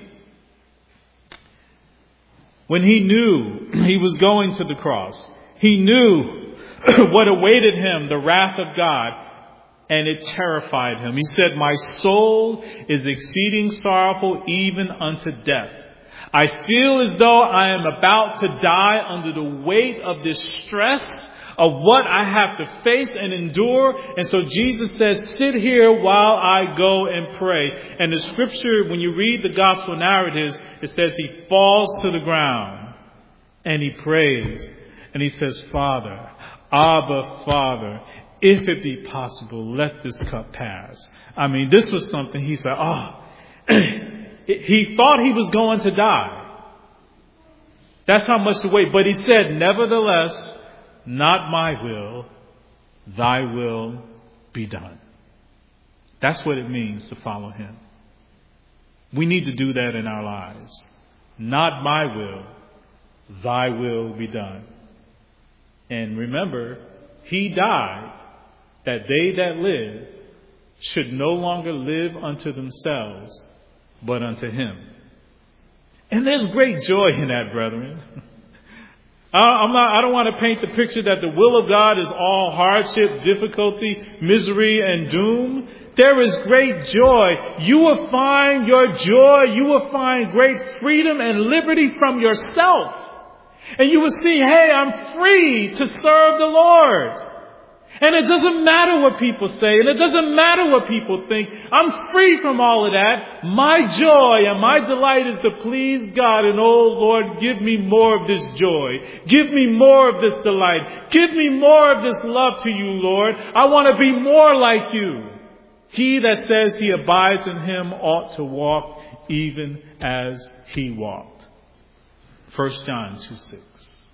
When he knew he was going to the cross, he knew what awaited him, the wrath of God, and it terrified him. He said, my soul is exceeding sorrowful even unto death. I feel as though I am about to die under the weight of this stress of what I have to face and endure. And so Jesus says, sit here while I go and pray. And the scripture, when you read the gospel narratives, it says he falls to the ground and he prays. And he says, Father, Abba, Father, if it be possible, let this cup pass. I mean, this was something he said, oh, he thought he was going to die. That's how much to wait. But he said, nevertheless, not my will, thy will be done. That's what it means to follow him. We need to do that in our lives. Not my will, thy will be done. And remember, he died that they that live should no longer live unto themselves, but unto him. And there's great joy in that, brethren. I'm not, I don't want to paint the picture that the will of God is all hardship, difficulty, misery, and doom. There is great joy. You will find your joy. You will find great freedom and liberty from yourself. And you will see, hey, I'm free to serve the Lord. And it doesn't matter what people say, and it doesn't matter what people think. I'm free from all of that. My joy and my delight is to please God. And oh Lord, give me more of this joy. Give me more of this delight. Give me more of this love to you, Lord. I want to be more like you. He that says he abides in him ought to walk even as he walked. First John two six.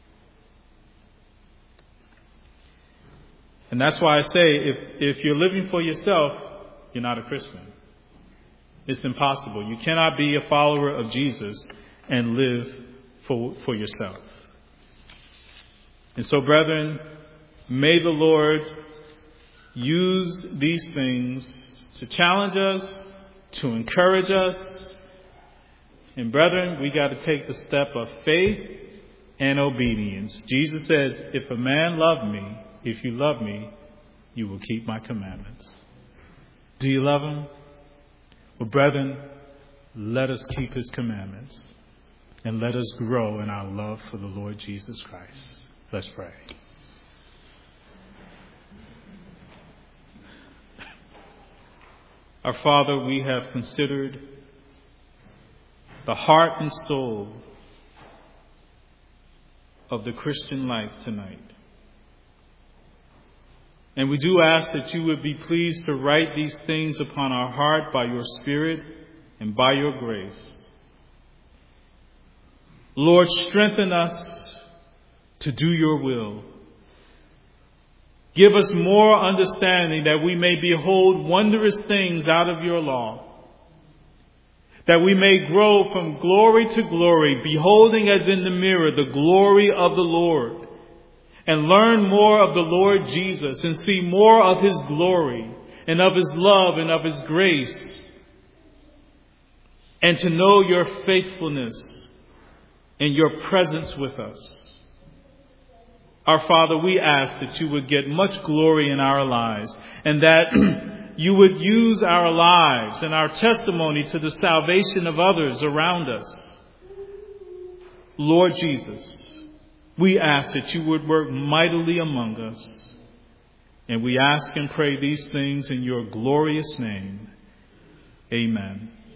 And that's why I say, if, if you're living for yourself, you're not a Christian. It's impossible. You cannot be a follower of Jesus and live for, for yourself. And so, brethren, may the Lord use these things to challenge us, to encourage us. And brethren, we got to take the step of faith and obedience. Jesus says, if a man love me, if you love me, you will keep my commandments. Do you love him? Well, brethren, let us keep his commandments and let us grow in our love for the Lord Jesus Christ. Let's pray. Our Father, we have considered the heart and soul of the Christian life tonight. And we do ask that you would be pleased to write these things upon our heart by your Spirit and by your grace. Lord, strengthen us to do your will. Give us more understanding that we may behold wondrous things out of your law, that we may grow from glory to glory, beholding as in the mirror the glory of the Lord, and learn more of the Lord Jesus and see more of his glory and of his love and of his grace, and to know your faithfulness and your presence with us. Our Father, we ask that you would get much glory in our lives, and that you would use our lives and our testimony to the salvation of others around us. Lord Jesus, we ask that you would work mightily among us, and we ask and pray these things in your glorious name. Amen.